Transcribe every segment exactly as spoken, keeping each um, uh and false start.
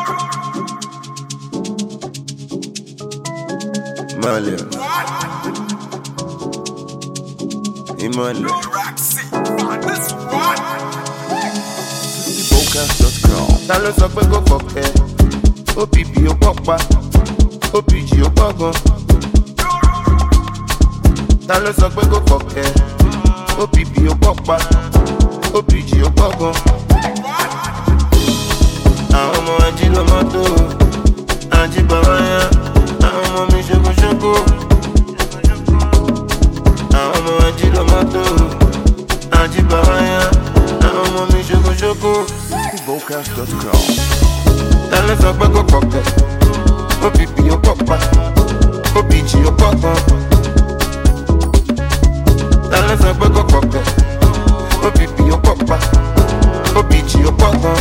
Malha. Imole. Vocals dot com. Ta ló sọ pé kò fọ̀kẹ́? O P P ó pọ̀pá, O P G ó pọ̀gan. Ta ló sọ pé kò fọ̀kẹ́? O P P ó pọ̀pá, O P G ó pọ̀gan. Àwọn ọmọ ají ló mọ́tò, ají bàbá yá. Àwọn ọmọ mi ṣokoṣoko. Àwọn ọmọ ají ló mọ́tò, ají bàbá yá. Àwọn ọmọ mi ṣokoṣoko. Vocals dot com. Ta ló sọ pé kò fọ̀kẹ́? O P P ó pọ̀pá, O P G ó pọ̀gan. Ta ló sọ pé kò fọ̀kẹ́? O P P ó pọ̀pá, O P G ó pọ̀gan.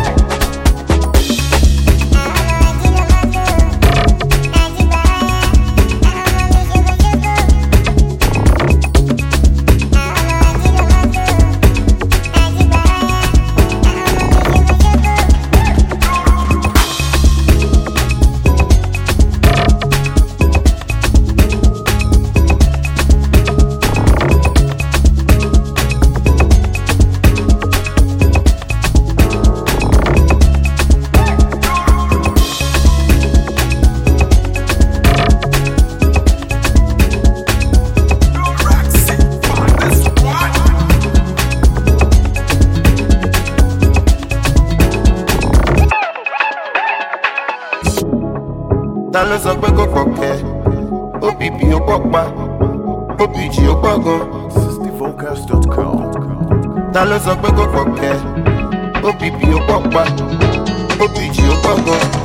Ta ló sọ pé kò fọ̀kẹ́? O P P ó pọ̀pá, O P G ó pọ̀gan. Vocals dot com. Ta ló sọ pé kò fọ̀kẹ́? O P P ó pọ̀pá, O P G ó pọ̀gan.